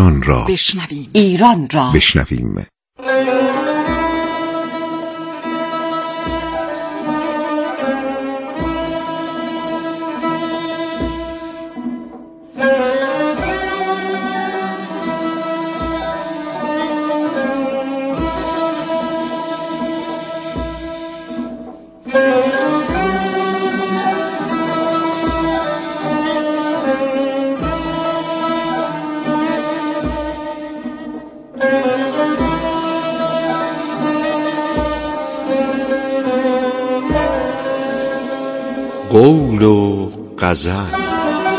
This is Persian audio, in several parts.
ایران را بشنویم. ایران را بشنویم. قول و غزل.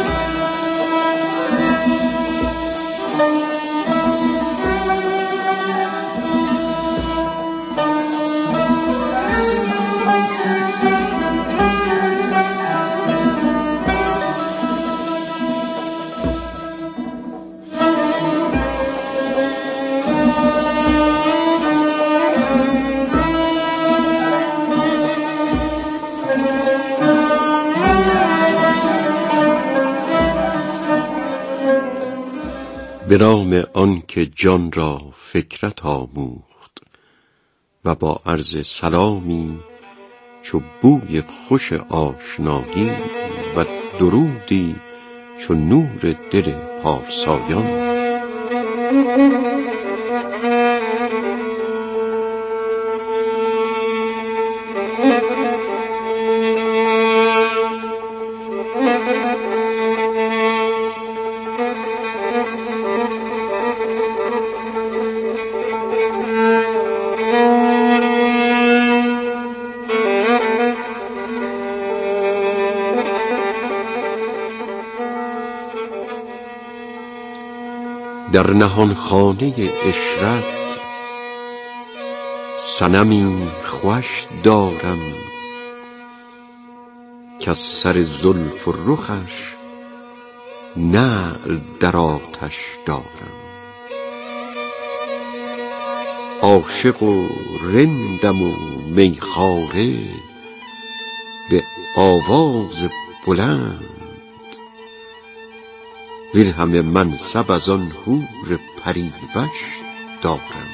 به نام آن که جان را فکرت آموخت و با عرض سلامی چو بوی خوش آشنایی و درودی چو نور دل پارسایان. در نهان خانه عشرت صنمی خوش دارم کز سر زلف و رخش نعل در آتش دارم. عاشق و رندم و میخواره به آواز بلند وین همه منصب از آن حور پریوش دارم.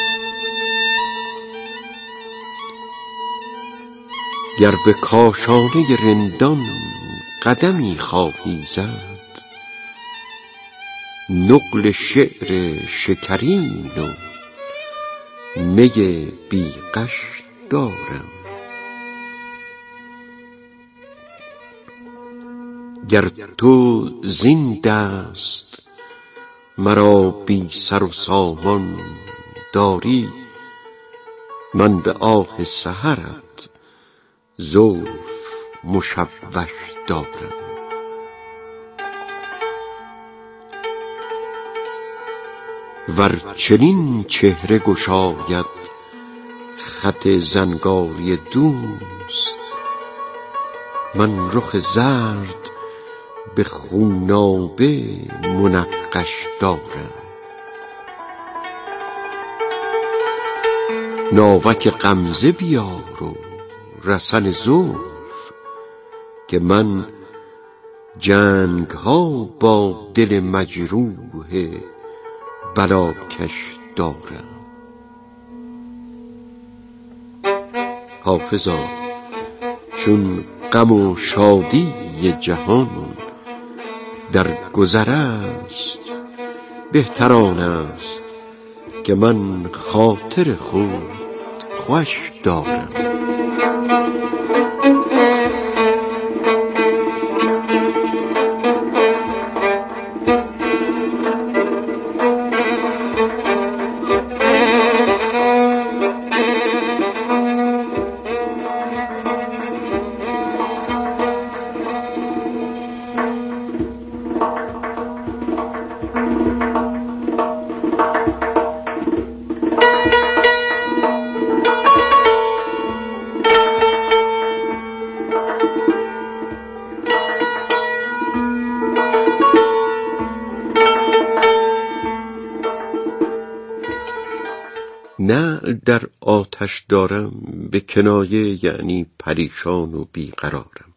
گر به کاشانه رندان قدمی خواهی زد نقل شعر شکرین و می بی غش دارم. گر تو زین دست مرا بی سر و سامان داری من به آه سحرت زلف مشوش دارم. ور چنین چهره گشاید خط زنگاری دوست من رخ زرد به خونابه منقش دارم. ناوک غمزه بیار و رسن زلف که من جنگ ها با دل مجروح بلاکش دارم. حافظا چون غم و شادی جهان در گذر است بهتر آن است که من خاطر خود خوش دارم. نعل در آتش دارم به کنایه یعنی پریشان و بیقرارم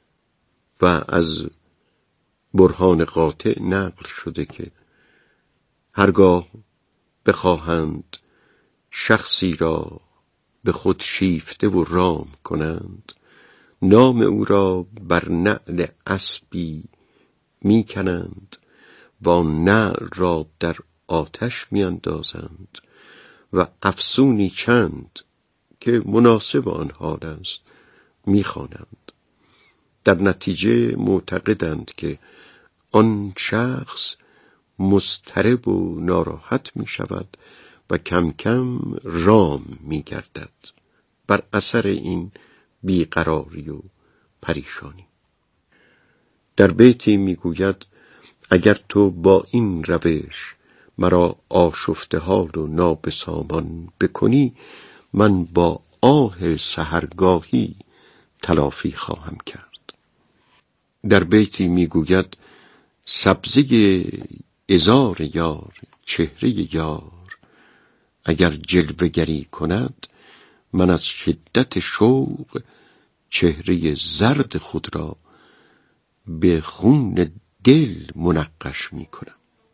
و از برهان قاطع نقل شده که هرگاه بخواهند شخصی را به خود شیفته و رام کنند، نام او را بر نعل اسبی می کنند و آن نعل را در آتش می اندازند و افسونی چند که مناسب آن حال است می خوانند. در نتیجه معتقدند که آن شخص مضطرب و ناراحت می شود و کم کم رام می گردد بر اثر این بیقراری و پریشانی. در بیتی می گوید اگر تو با این روش مرا آشفته حال و نابسامان بکنی، من با آه سحرگاهی تلافی خواهم کرد. در بیتی می گوید سبزه عذار یار چهره یار، اگر جلوه‌گری کند من از شدت شوق چهره زرد خود را به خون دل منقش می کنم.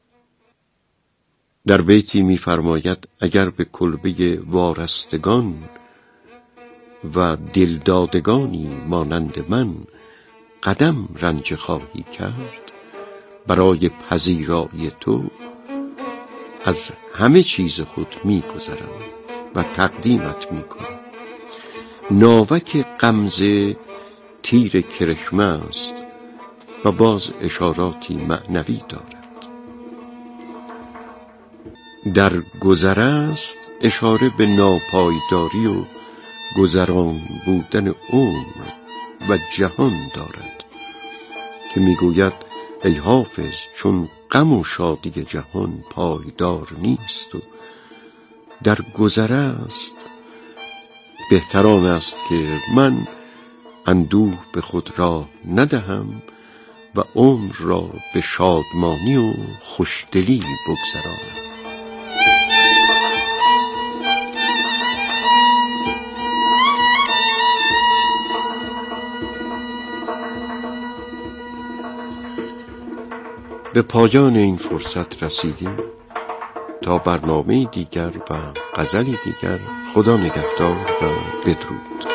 در بیتی می فرماید اگر به کلبه وارستگان و دلدادگانی مانند من قدم رنج خواهی کرد، برای پذیرایی تو از همه چیز خود می گذرم و تقدیمت می کنم. ناوک غمزه تیر کرشمه است و باز اشاراتی معنوی دارد. در گذر است اشاره به ناپایداری و گذران بودن عمر و جهان دارد که میگوید ای حافظ چون غم و شادی جهان پایدار نیست و در گذر است، بهتران است که من اندوه به خود راه ندهم و عمر را به شادمانی و خوشدلی بگذرانم. به پایان این فرصت رسیدیم. تا برنامه دیگر و غزلی دیگر، خدا نگهدار و بدرود.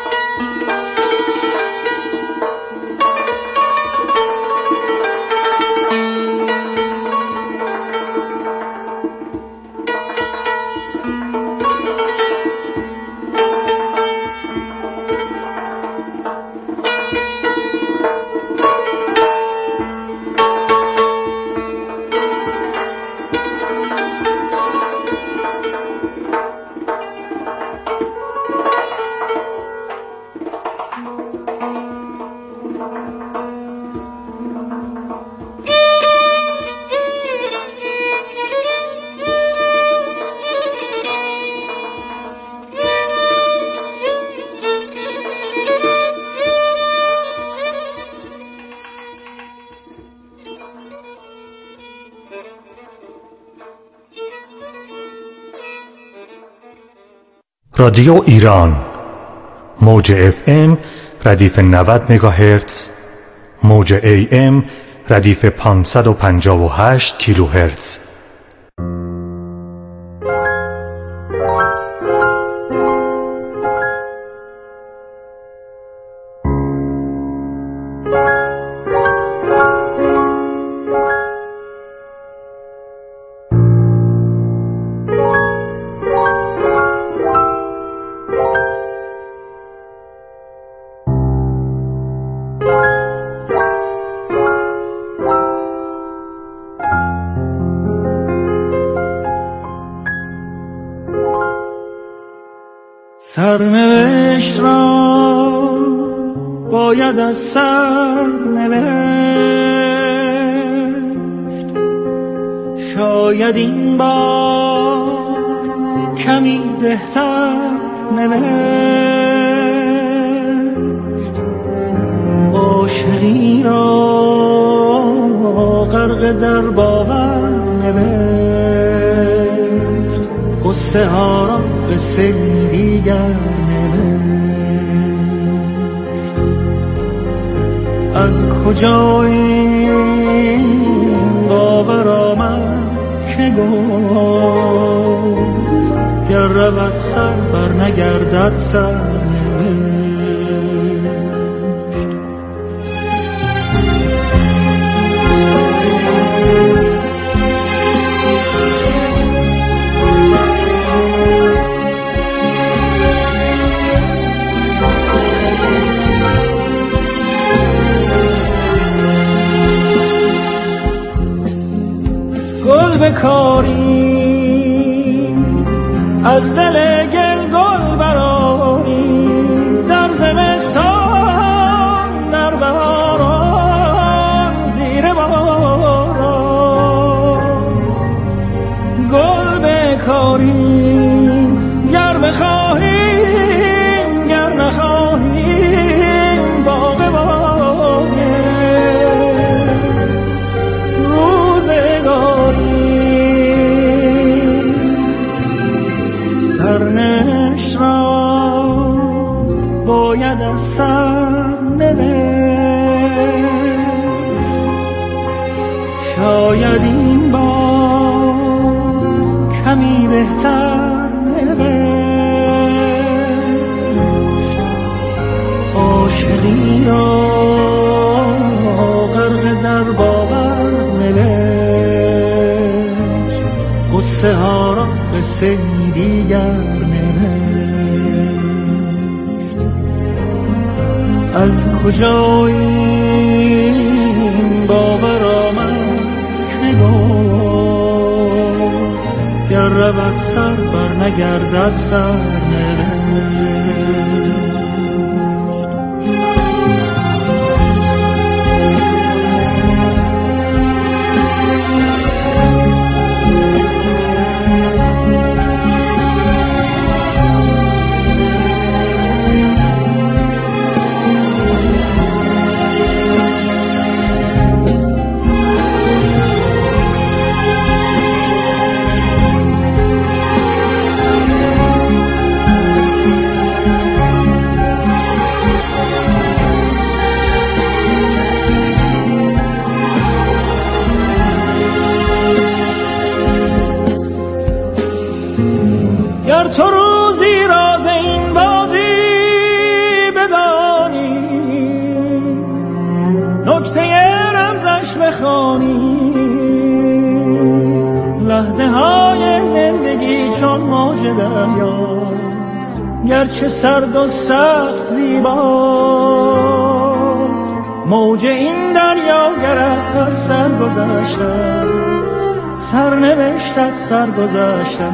رادیو ایران، موج FM ردیف 90 مگاهرتز، موج AM ردیف 558 کیلوهرتز. سرنوشت را باید از سر نوشت، شاید این بار کمی بهتر نوشت. عاشقی را غرق در باور نوشت، قصه ها را قصه دیگر از کجا این باور آمد که گفت گر رود سر بر نگردد سرنوشت. گل بکاری از دل گل گل برآری، در زمستان در بهاران زیر باران. گل بکاری گر بخواهیم گر نخواهیم باغ باغه روزگاری. سرنوشت را باید از سر نوشت، شاید این بار کمی بهتر نوشت. عاشقی را غرق در باور نوشت، قصه ها را قصه دیگر نوشت. از کجا این باور آمد که گفت گر رود سر بر نگردد سرنوشت. گر تو روزی راز این بازی بدانی، نکته رمزش بخوانی، لحظه های زندگی چون موج دریاست، گرچه سرد و سخت زیباست. موج این دریا گرت از سر گذشته، سرنوشتت سرگذشته.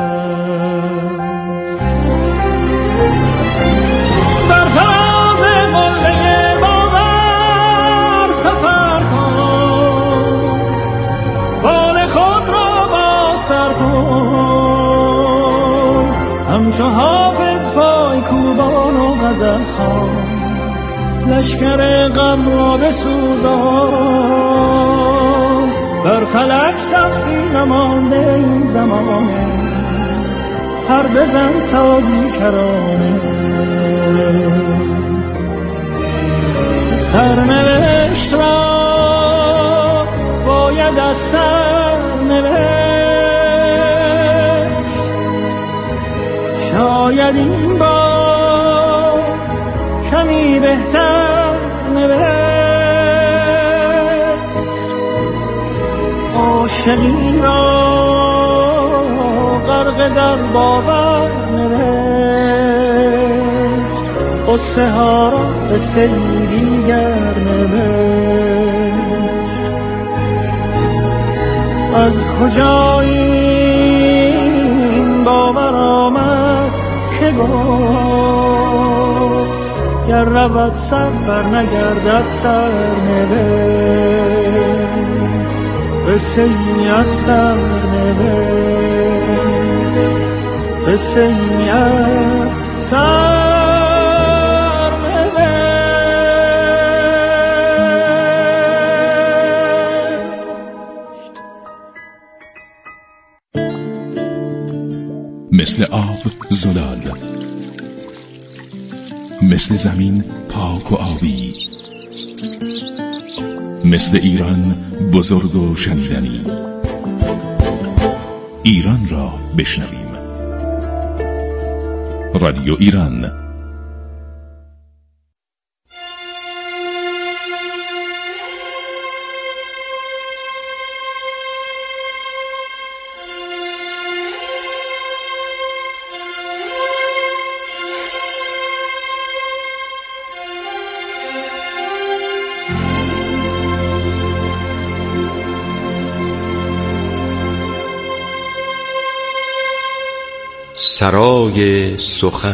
بر فراز قله باور سفر کن، بال خود را بازتر کن، همچو حافظ پای کوبان و غزل خوان، لشکر غم را بسوزان. بر فلک سخفی نمانده این زمانه، پر بزن تا بیکرانه. سرنوشت را باید از سر نوشت، شاید این بار کمی بهتر نوشت. عاشقی را غرق در باور نوشت، قصه ها را قصه دیگر نوشت. از کجا این باور آمد که گفت گر رود سر بر نگردد سرنوشت. قصه ای از سرنوشت، قصه ای از مثل آب زلال، مثل زمین پاک و آبی، مثل ایران بزرگ و شنیدنی. ایران را بشنویم. رادیو ایران. سرای سخن.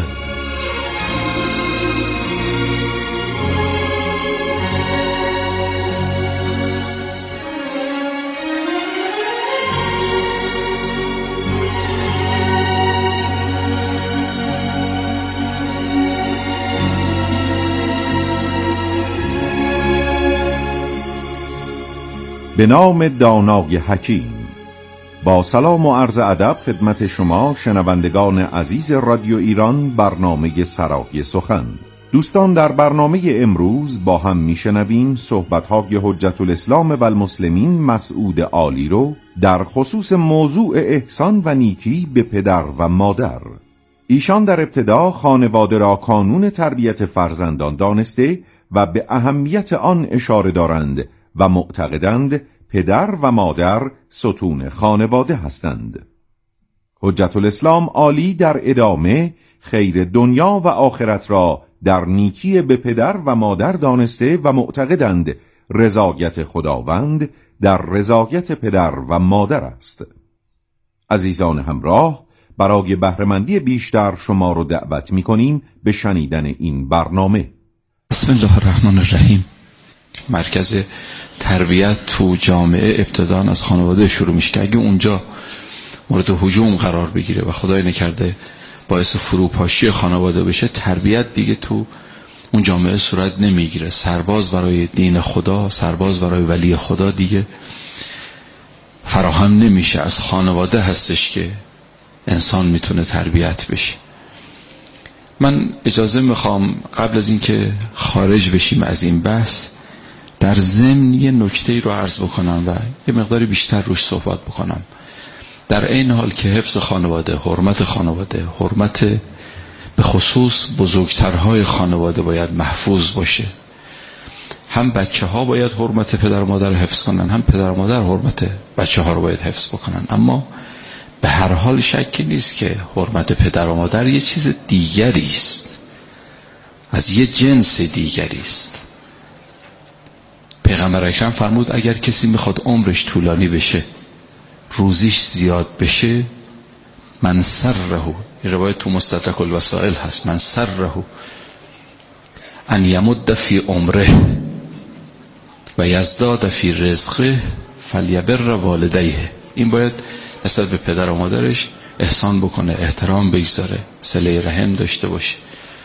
به نام دانای حکیم. با سلام و عرض ادب خدمت شما شنوندگان عزیز رادیو ایران، برنامه سرای سخن. دوستان، در برنامه امروز با هم میشنویم صحبت‌های حجت الاسلام و المسلمین مسعود عالی رو در خصوص موضوع احسان و نیکی به پدر و مادر. ایشان در ابتدا خانواده را کانون تربیت فرزندان دانسته و به اهمیت آن اشاره دارند و معتقدند پدر و مادر ستون خانواده هستند. حجت الاسلام عالی در ادامه خیر دنیا و آخرت را در نیکی به پدر و مادر دانسته و معتقدند رضایت خداوند در رضایت پدر و مادر است. عزیزان همراه، برای بهره‌مندی بیشتر شما رو دعوت می‌کنیم به شنیدن این برنامه. بسم الله الرحمن الرحیم. مرکز تربیت تو جامعه ابتداً از خانواده شروع میشه که اگه اونجا مورد هجوم قرار بگیره و خدای نکرده باعث فروپاشی خانواده بشه، تربیت دیگه تو اون جامعه صورت نمیگیره. سرباز برای دین خدا، سرباز برای ولی خدا دیگه فراهم نمیشه. از خانواده هستش که انسان میتونه تربیت بشه. من اجازه میخوام قبل از اینکه خارج بشیم از این بحث در ضمن یه نکته رو عرض بکنم و یه مقداری بیشتر روش صحبت بکنم. در این حال که حفظ خانواده، حرمت خانواده، حرمت به خصوص بزرگترهای خانواده باید محفوظ باشه. هم بچه ها باید حرمت پدر و مادر رو حفظ کنن، هم پدر و مادر حرمت بچه ها رو باید حفظ بکنن. اما به هر حال شکی نیست که حرمت پدر و مادر یه چیز دیگری است، از یه جنس دیگری است. پیغمبر اکرم فرمود اگر کسی میخواد عمرش طولانی بشه، روزیش زیاد بشه، من سره، روایت تو مستدرک الوسائل هست، من سره ان یمد فی عمره و یزداد فی رزقه فلیبر والدیه. این باید نسبت به پدر و مادرش احسان بکنه، احترام بگذاره، صله رحم داشته باشه.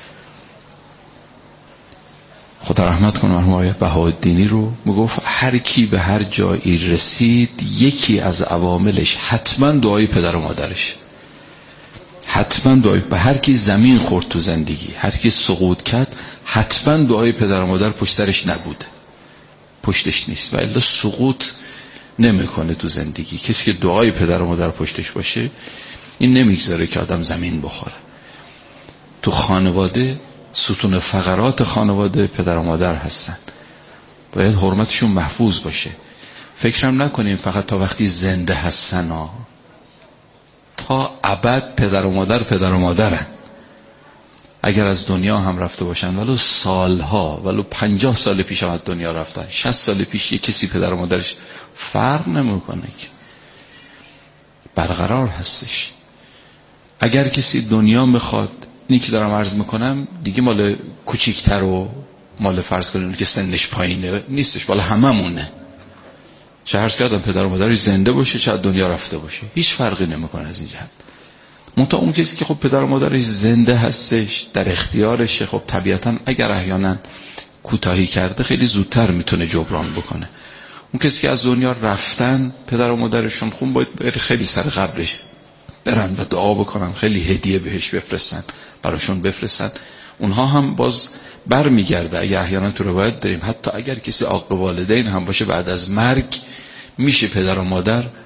خدا رحمت کنه مرحوم آقای بهاءالدینی رو میگفت هر کی به هر جایی رسید یکی از عواملش حتما دعای پدر و مادرش، حتما دعای. به هر کی زمین خورد تو زندگی، هر کی سقوط کرد، حتما دعای پدر و مادر پشت سرش نبود، پشتش نیست، و الا سقوط نمیکنه تو زندگی. کسی که دعای پدر و مادر پشتش باشه این نمیگذاره که آدم زمین بخوره. تو خانواده ستون فقرات خانواده پدر و مادر هستن، باید حرمتشون محفوظ باشه. فکرم نکنیم فقط تا وقتی زنده هستن ها، تا ابد پدر و مادرن. اگر از دنیا هم رفته باشن ولو سالها، ولو 50 سال پیش هم از دنیا رفتن، 60 سال پیش یک کسی پدر و مادرش فرق نمیکنه که برقرار هستش. اگر کسی دنیا میخواد، اینی که دارم عرض میکنم دیگه مال کوچیکتر و مال فرض کنیم که سنش پایینه نیستش، مال هممونه. چه عرض کردم پدر و مادرش زنده باشه چه دنیا رفته باشه، هیچ فرقی نمیکنه از این جهت. منتها اون کسی که خب پدر و مادرش زنده هستش، در اختیارشه، خب طبیعتا اگر احیانا کوتاهی کرده خیلی زودتر میتونه جبران بکنه. اون کسی که از دنیا رفتن پدر و مادرشون خون باید خیلی سر قبرش برن و دعا بکنن، خیلی هدیه بهش بفرستن، براشون بفرستن. اونها هم باز بر میگرده. اگه احیانا تو روایت داریم حتی اگر کسی عاق والدین هم باشه بعد از مرگ میشه پدر و مادر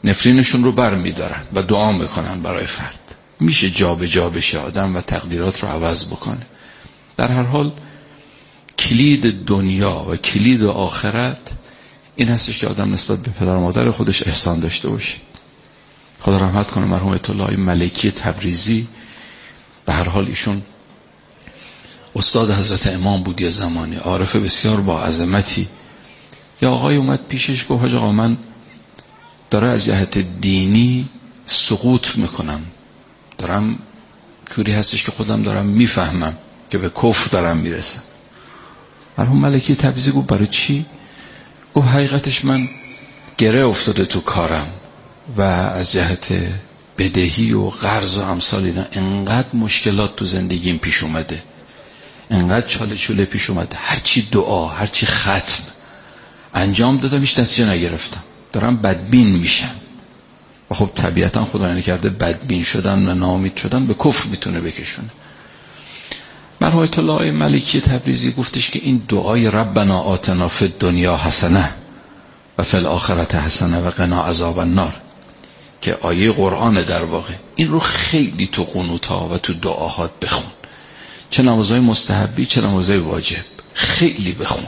نفرینشون رو بر میدارن و دعا میکنن برای فرد. میشه جا به جا بشه آدم و تقدیرات رو عوض بکنه. در هر حال کلید دنیا و کلید آخرت این هستش که آدم نسبت به پدر و مادر خودش احسان داشته باشه. خدا رحمت کنه مرحوم آیت الله ملکی تبریزی. به هر حال ایشون استاد حضرت امام بود یه زمانی، عارف بسیار با عظمتی. یا آقای اومد پیشش گفت حاج آقا من داره از جهت دینی سقوط میکنم، دارم جوری هستش که خودم دارم میفهمم که به کفر دارم میرسم. مرحوم ملکی تبریزی گفت برای چی؟ گفت حقیقتش من گره افتاده تو کارم و از جهت بدهی و قرض و امثال اینا انقدر مشکلات تو زندگیم پیش اومده، انقدر چاله چوله پیش اومده، هرچی دعا هرچی ختم انجام دادم هیچ نتیجه نگرفتم، دارم بدبین میشم. و خب طبیعتا خدا نکرده بدبین شدن و ناامید شدن به کفر میتونه بکشونه. مرحوم آیت الله ملکی تبریزی گفتش که این دعای ربنا آتنا فی الدنیا حسنه و فی الاخرة حسنه و قنا عذاب النار که آیه قرآن در واقع، این رو خیلی تو قنوت‌ها و تو دعاهات بخون، چه نمازهای مستحبی چه نمازهای واجب، خیلی بخون.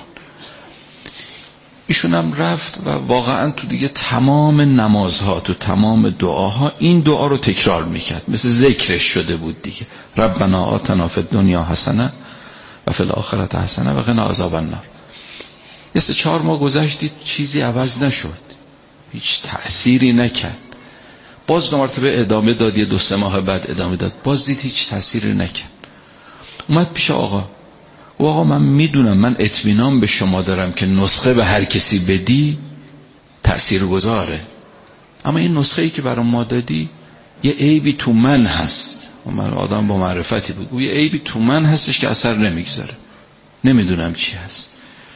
ایشون هم رفت و واقعا تو دیگه تمام نمازها تو تمام دعاها این دعا رو تکرار میکرد، مثل ذکرش شده بود دیگه. ربنا آتنا فی الدنیا حسنه و فی الاخرة حسنه و قنا عذاب النار. یه 3-4 ماه گذشت، چیزی عوض نشد، هیچ تأثیری نکرد. باز 2 مرتبه ادامه داد، یه 2-3 ماه بعد ادامه داد، باز دید هیچ تأثیری نکرد. اومد پیش آقا و آقا من میدونم، من اطمینان به شما دارم که نسخه به هر کسی بدی تأثیر گذاره، اما این نسخه ای که برای ما دادی یه عیبی تو من هست. و من آدم با معرفتی بود، یه عیبی تو من هستش که اثر نمیگذاره، نمیدونم چی هست.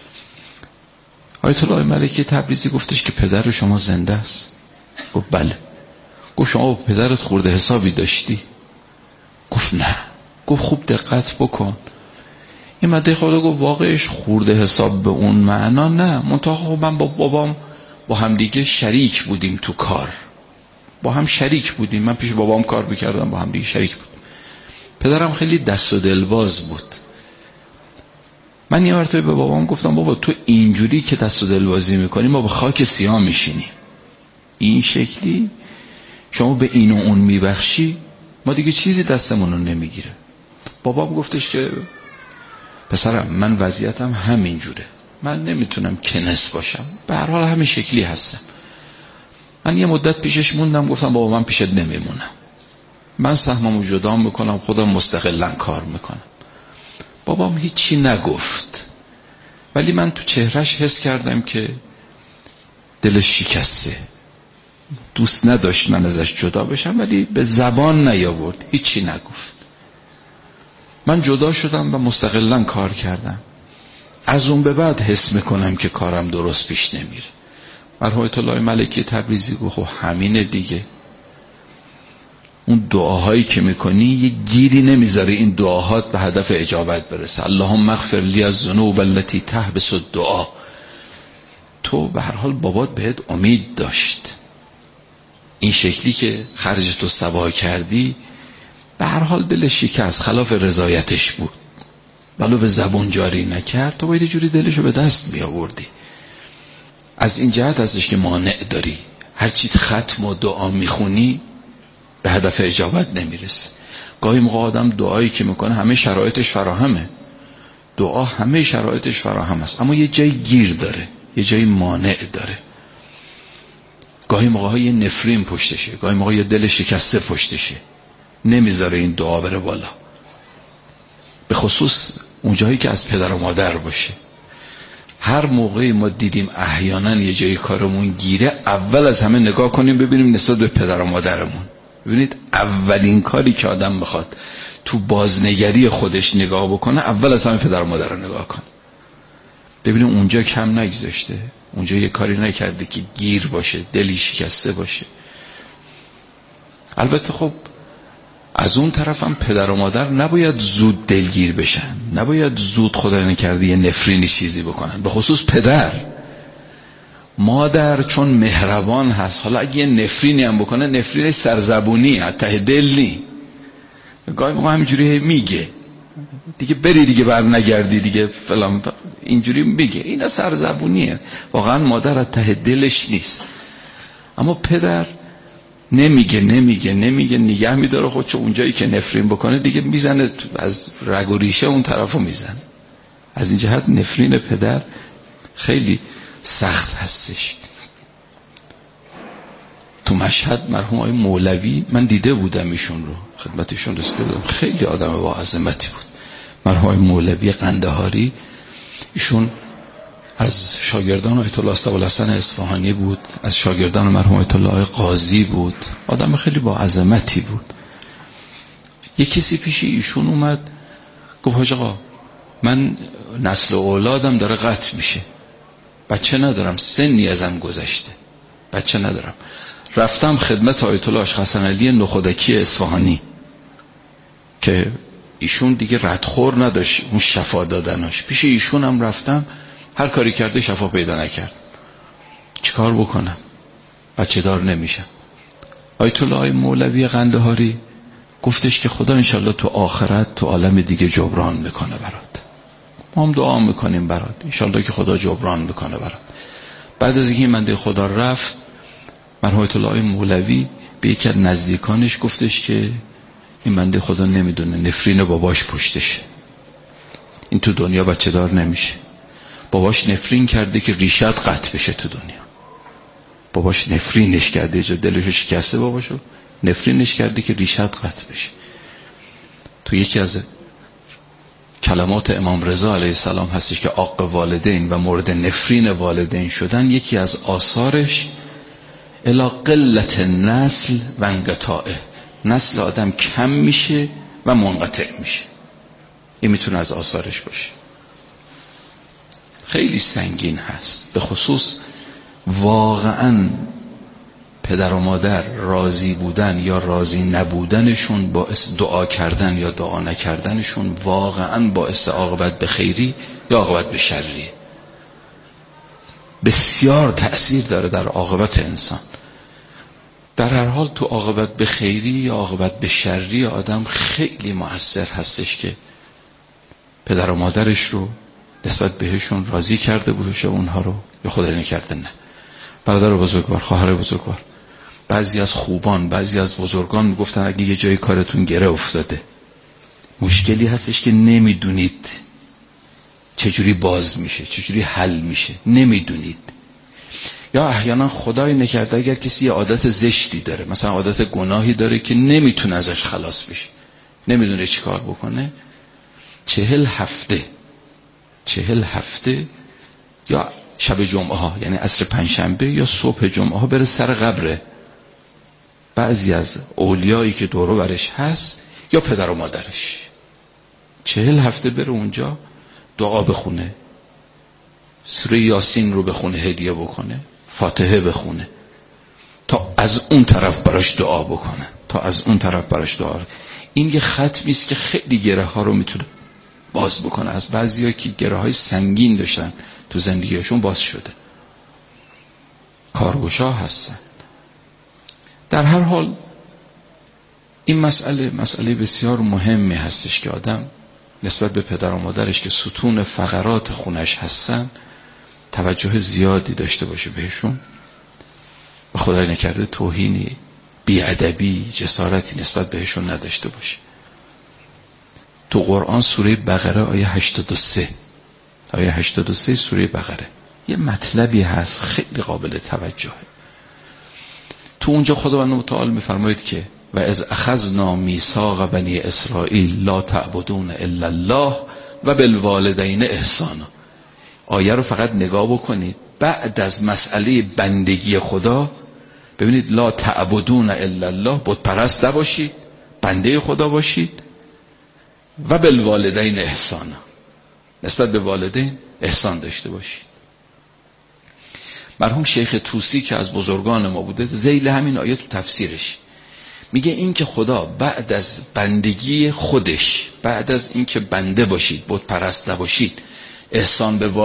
آیت الله ملکی تبریزی گفتش که پدر شما زنده است؟ گفت بله. گفت شما با پدرت خورده حسابی داشتی؟ گفت نه. گفت خوب دقت بکن. این مده خدا گفت واقعش خورده حساب به اون معنا نه، منتها خب من با بابام با هم دیگه شریک بودیم تو کار، با هم شریک بودیم، من پیش بابام کار میکردم، با هم دیگه شریک بودیم. پدرم خیلی دست و دلباز بود. من یه مرتبه به بابام گفتم بابا تو اینجوری که دست و دلبازی میکنی ما به خاک سیاه میشینیم، این شکلی شما به این و اون میبخشی ما دیگه چیزی دستمون رو نمیگیره. بابام گفتش که پسرم من وضعیتم همین جوره، من نمیتونم کنس باشم، به هر حال همین شکلی هستم. من یه مدت پیشش موندم، گفتم بابا من پیشت نمیمونم، من سهممو جدا میکنم، خودم مستقلا کار میکنم. بابام هیچی نگفت، ولی من تو چهرش حس کردم که دلش شکسته، دوست نداشت من ازش جدا بشم، ولی به زبان نیاورد، هیچی نگفت. من جدا شدم و مستقلا کار کردم. از اون به بعد حس میکنم که کارم درست پیش نمیره. مرحوم آیت الله ملکی تبریزی گفت خب همینه دیگه، اون دعاهایی که میکنی یه گیری نمیذاره این دعاهات به هدف اجابت برسه. اللهم اغفر لی الذنوب التي تحبس الدعا. تو به هر حال بابات بهت امید داشت، این شکلی که خرج تو سبا کردی به هر حال دلش شکست، خلاف رضایتش بود، ولو به زبون جاری نکرد، تو باید جوری دلشو به دست می آوردی. از این جهت هستش که مانع داری، هرچی ختم و دعا میخونی به هدف اجابت نمیرسه. گاهی موقع آدم دعایی که میکنه همه شرایطش فراهمه، دعا همه شرایطش فراهم است، اما یه جایی گیر داره، یه جایی مانع داره. گاهی موقع های نفرین پشتشه، گاهی موقع یه دل شکسته پشتشه، نمیذاره این دعا بره بالا، به خصوص اون جایی که از پدر و مادر باشه. هر موقعی ما دیدیم احیانا یه جایی کارمون گیره، اول از همه نگاه کنیم ببینیم نسبت به پدر و مادرمون. ببینید اولین کاری که آدم میخواد تو بازنگری خودش نگاه بکنه، اول از همه پدر و مادر رو نگاه کنه، ببینیم اونجا کم نگذاشته، اونجا یه کاری نکرده که گیر باشه، دلی شکسته باشه. البته خب از اون طرف هم پدر و مادر نباید زود دلگیر بشن، نباید زود خدا نکرده یه نفرینی چیزی بکنن، به خصوص پدر. مادر چون مهربان هست، حالا اگه یه نفرینی هم بکنه، نفرین سرزبونی از ته دل نی، گاهی موقع همینجوری میگه دیگه بری دیگه بر نگردی دیگه فلان، اینجوری میگه، اینا سرزبونیه، واقعا مادر از ته دلش نیست. اما پدر نمیگه نگه میداره خودشو، اونجایی که نفرین بکنه دیگه میزنه از رگ و ریشه اون طرفو میزنه. از این جهت نفرین پدر خیلی سخت هستش. تو مشهد مرحوم آقای مولوی، من دیده بودم ایشون رو، خدمتشون رسیده بودم، خیلی آدم با عظمتی بود. مرحوم آقای مولوی قندهاری، ایشون از شاگردان آیت الله ابوالحسن اصفهانی بود، از شاگردان مرحوم آیت الله قاضی بود، آدم خیلی با عظمتی بود. یک کسی پیش ایشون اومد گفت حاج آقا من نسل و اولادم داره قطع میشه، بچه ندارم، سنی ازم گذشته، بچه ندارم. رفتم خدمت آیت الله حسن علی نخودکی اصفهانی که ایشون دیگه ردخور نداشت اون شفا دادناش، پیش ایشون هم رفتم، هر کاری کرده شفا پیدا نکرد. چیکار بکنم؟ بچه دار نمیشم. آیت الله مولوی قندهاری گفتش که خدا انشالله تو آخرت تو عالم دیگه جبران میکنه برات، ما هم دعا میکنیم برات، انشالله که خدا جبران میکنه برات. بعد از اینکه این بنده خدا رفت، مرحوم آیت الله مولوی به یکی از نزدیکانش گفتش که این بنده خدا نمیدونه نفرین باباش پشتشه، این تو دنیا بچه دار نمیشه، باباش نفرین کرده که ریشت قطع بشه تو دنیا، باباش نفرینش کرده، جا دلشو شکسته باباشو، نفرینش کرده که ریشت قطع بشه. تو یکی از کلمات امام رضا علیه السلام هستش که عاق والدین و مورد نفرین والدین شدن، یکی از آثارش الی قلت نسل و انقطاعه، نسل آدم کم میشه و منقطع میشه. این میتونه از آثارش باشه. خیلی سنگین هست، به خصوص واقعا پدر و مادر راضی بودن یا راضی نبودنشون باعث دعا کردن یا دعا نکردنشون واقعا باعث عاقبت به خیری یا عاقبت به شری، بسیار تأثیر داره در عاقبت انسان. در هر حال تو عاقبت به خیری یا عاقبت به شری آدم خیلی مؤثر هستش که پدر و مادرش رو نسبت بهشون راضی کرده باشه اونها رو، یا خدای نکرده نه. برادر بزرگوار، خواهر بزرگوار، بعضی از خوبان، بعضی از بزرگان میگفتن اگه یه جای کارتون گره افتاده، مشکلی هستش که نمیدونید چجوری باز میشه، چجوری حل میشه، نمیدونید، یا احیانا خدای نکرده اگر کسی یه عادت زشتی داره، مثلا عادت گناهی داره که نمیتونه ازش خلاص بشه، نمیدونه چی کار بکنه، 40 هفته یا شب جمعه ها، یعنی عصر پنجشنبه یا صبح جمعه ها بره سر قبر بعضی از اولیایی که دور و برش هست یا پدر و مادرش، 40 هفته بره اونجا دعا بخونه، سوره یاسین رو بخونه، هدیه بکنه، فاتحه بخونه، تا از اون طرف براش دعا بکنه، تا از اون طرف براش دعا. این یه ختمی است که خیلی گره ها رو میتونه باز بکنه. از بعضیا که گره های سنگین داشتن تو زندگیشون باز شده، کارگشا هستن. در هر حال این مسئله بسیار مهمی هستش که آدم نسبت به پدر و مادرش که ستون فقرات خونش هستن توجه زیادی داشته باشه بهشون و خدای نکرده توهینی، بی‌ادبی، جسارتی نسبت بهشون نداشته باشه. تو قرآن سوره بقره آیه 83 سوره بقره یه مطلبی هست خیلی قابل توجهه. تو اونجا خداوند متعال میفرماید که و از اخذنا میثاق بنی اسرائیل لا تعبدون الا الله و بالوالدین احسانا. آیه رو فقط نگاه بکنید، بعد از مسئله بندگی خدا ببینید لا تعبدون الا الله، بت پرست نباشید، بنده خدا باشید، و بالوالدین احسانا، نسبت به والدین احسان داشته باشید. مرحوم شیخ طوسی که از بزرگان ما بوده، ذیل همین آیه تو تفسیرش میگه این که خدا بعد از بندگی خودش، بعد از این که بنده باشید، بت پرست نباشید، احسان به